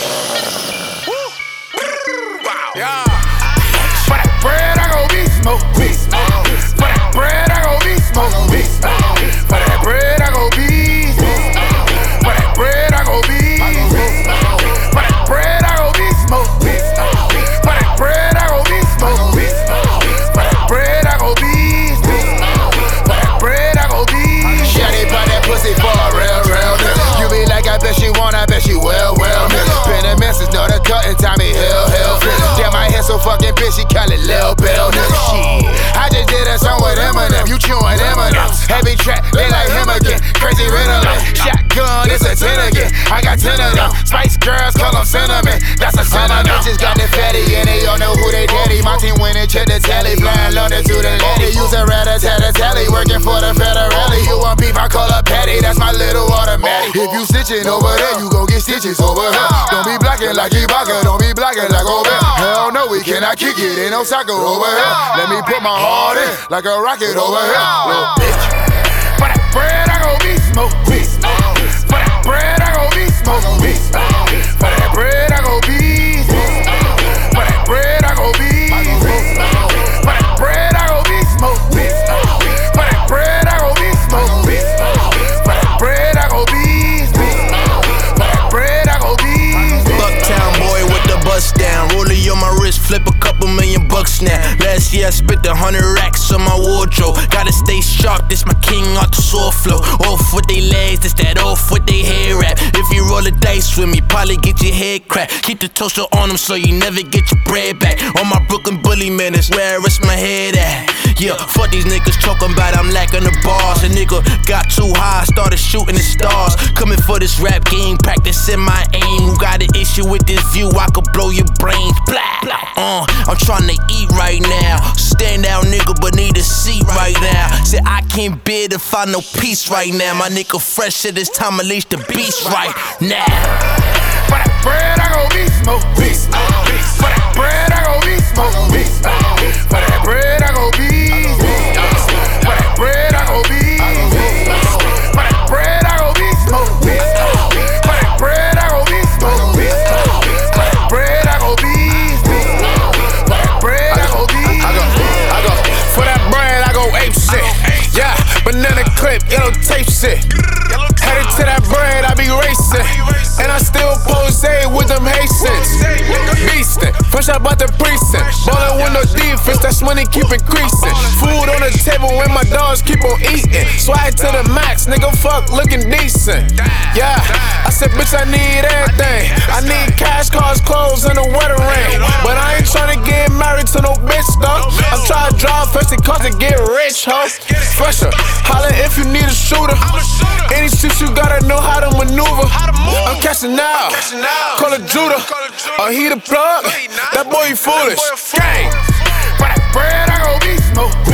Yeah. For that bread, I gon' be smoke. For that bread, I gon' be smoke. For that bread, I gon' be smoke. For that bread, I gon' be smoke. For that bread, I gon' be smoke. For that bread, I gon' be smoke. For that bread, I gon' be smoke. For that bread, I gon' be. Shawty pop that pussy for a real nigga. You be like, I bet she want, I bet she will, nigga. Pen and message, know the cutting, Tommy Hill. Damn, my hair so fucking bitch, she call it Lil Bill, nigga. Shit, I just did a song with Eminem, you chewing M&M's. Heavy track, they like him again. Crazy Ritalin, shotgun, it's a 10 again. I got 10 of them. Spice Girls call them cinnamon, that's a synonym. Bitches got the fatty and they all know who they daddy. My team winning, check the tally, flying London to the lady. Use a rat-a-tat-a-tally, working for the federale. You want beef, I call her Patty, that's my little automatic. If you stitching over there, you gon' get stitches over here. Don't be blocking like Ibaka, don't be blocking like Obey. Hell no, we cannot kick it, ain't no soccer over here. Let me put my heart in, like a rocket over here. Little bitch. For that bread, I gon' be smoke. For that bread, I gon' be smoke. For that bread, I gon' be smoke. For that bread, I gon' be smoke. For that bread, I gon' be smoke. For that bread, I gon' be smoke. For that bread, I gon' be smoke. For that bread, I gon' be smoke. Bucktown boy with the bust down, rollie on my wrist, flip a couple $1,000,000 now. Last year I spent 100 racks on my wardrobe. Gotta stay sharp, this my king off the soul flow. Off with they legs, this that off with they hair wrap. If you roll the dice with me, probably get your head cracked. Keep the toaster on them so you never get your bread back. On my Brooklyn bully man, that's where I rest my head at. Yeah, fuck these niggas talking about I'm lacking the bars. A nigga got too high, started shooting the stars. Coming for this rap game, practicing my aim. Who got an issue with this view? I could blow your brains. Blah. I'm trying to eat right now. Stand out nigga, but need a seat right now. Said I can't bear to find no peace right now. My nigga fresh shit, it's time to leash the beast right now. For that bread, I gon' be smoke. For that bread, I gon' be smoke. For that bread, I gon' be smoke. For that bread, I gon' be smoke. For that bread, I gon' be smoke. For that bread, I gon' be smoke. For that bread, I gon' be smoke. For that bread, I gon' be I go. For that bread, I go ape shit. Yeah, banana clip, yellow tape shit. Headed to that bread, I be racing. And I still pose with them Haitians. Beastin', fresh out about the precinct. Ballin' with no defense, that's money keep increasing. Food on the table when my dogs keep on eating. Swag to the max, nigga, fuck looking decent. Yeah, I said, bitch, I need everything. I need cash, cars, clothes, and a wedding ring. But I ain't tryna get married to no bitch, though. I'm tryna drive fancy cars to get rich, ho. Fresher, holla if you need a shooter. Any shit you gotta know how to maneuver. I'm catching out, call it Judah. He the plug, that boy he foolish. gang. For that bread, I gon' be smoke.